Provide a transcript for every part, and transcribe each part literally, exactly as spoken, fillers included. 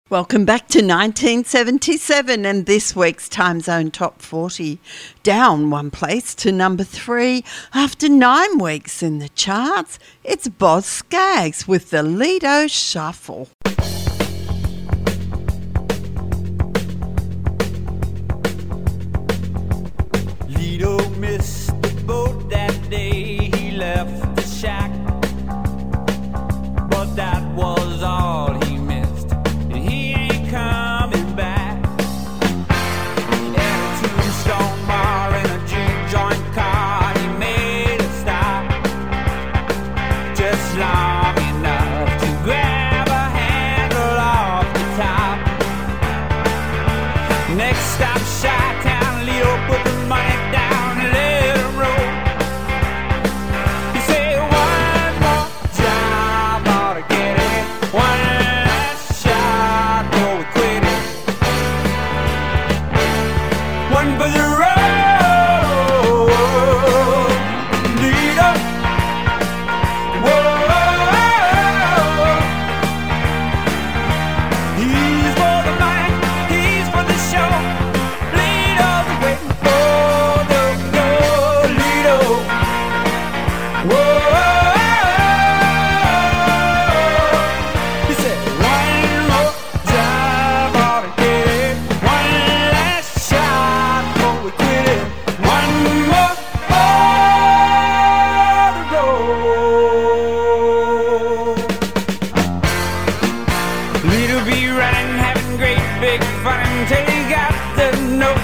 Welcome back to nineteen seventy-seven and this week's Time Zone Top forty. Down one place to number three after nine weeks in the charts, it's Boz Scaggs with the Lido Shuffle. Lido missed the boat that day, he left the shack, but that was all he missed, and he ain't coming back. At a Tombstone bar in a juke joint car, he made a stop, just long enough to grab a handle off the top. Next stop, Chi-Town, Lido put the money down and let it roll. He said, one more job, ought to get it. One last shot, or we quit it. One for the road, Lido. Whoa, he's for the money, he's for the show. Lido's waiting for the go, Lido. Whoa, he said, one more job, ought to get it. One last shot before we quit it. One more for the road. Lido be running, having great big fun until he got the note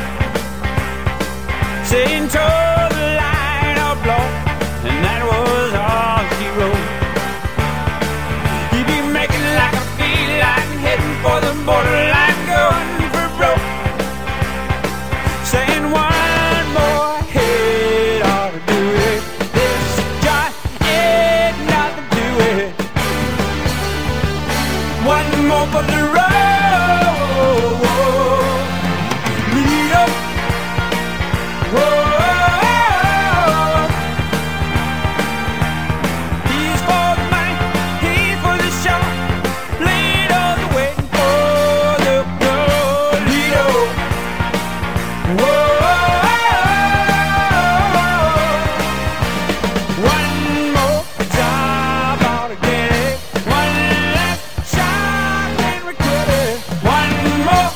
saying toe the line or blow, and that was all she wrote. He be making like a feline, heading for the borderline, going for broke, saying one more hit ought to do it. This joint ain't nothing to it. One more for the road, Lido. Whoa, he's for the money, he's for the show. Lido's waiting for the go, Lido. Whoa, one more job, ought to get it. One last shot, and we quit it. One more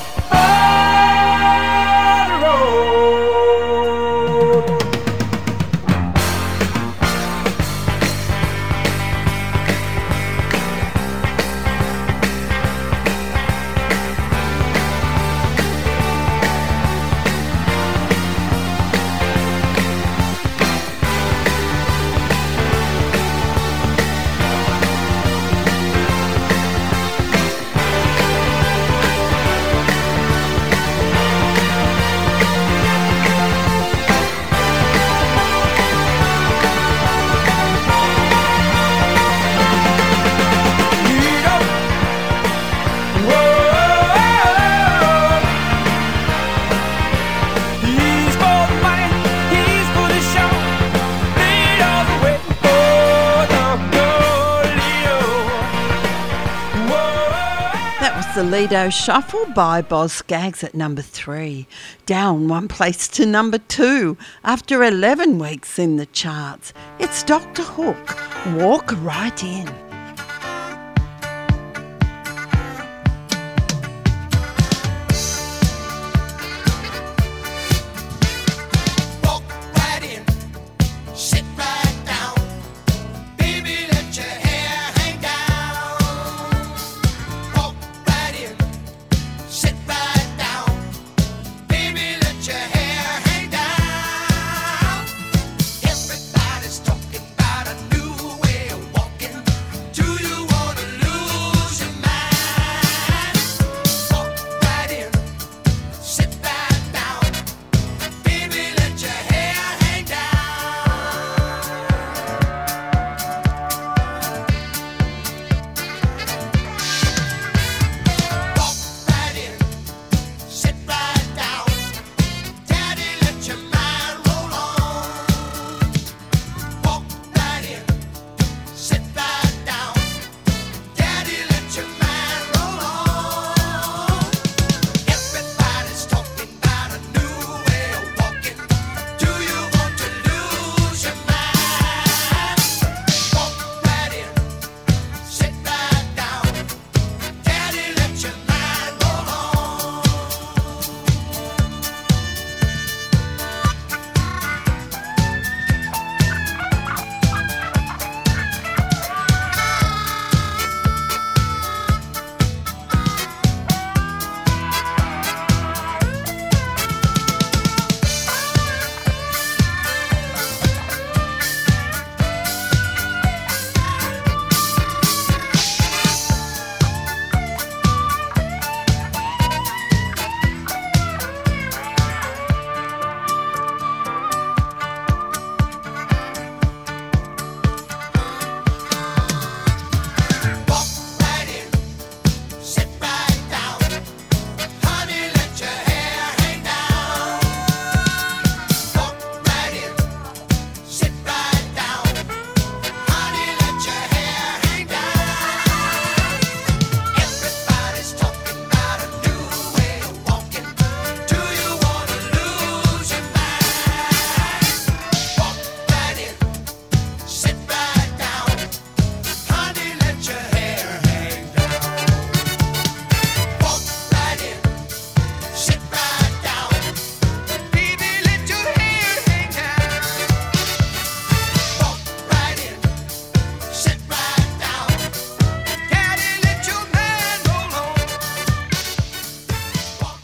for the road. Lido. Whoa, he's for the money, he's for the show. Lido's waiting for the go, Lido. Whoa. That was the Lido Shuffle by Boz Scaggs at number three. Down one place to number two after eleven weeks in the charts. It's Doctor Hook, Walk Right In. Walk right in, sit right down. Baby, let your hair hang down. Walk right in, sit right down. Baby, let your hair hang down. Everybody's talking about a new way of walking.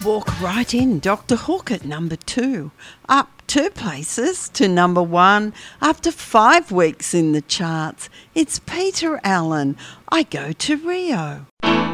Walk right in, Doctor Hook at number two. Up two places to number one after five weeks in the charts. It's Peter Allen, I Go to Rio.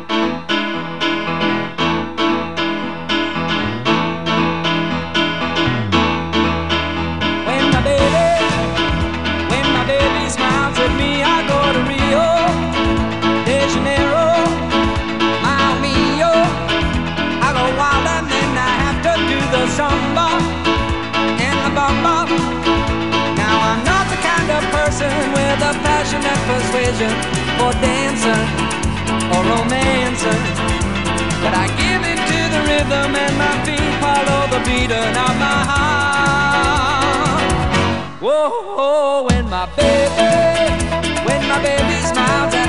When my baby, when my baby smiles at me, I go to Rio de Janeiro, Miami, yo. I go wild and then I have to do the samba and the bamba. Now I'm not the kind of person with a passionate persuasion for dancing or romancing, but I give it to the rhythm and my feet follow the beating of my heart. Whoa, whoa, when my baby, when my baby smiles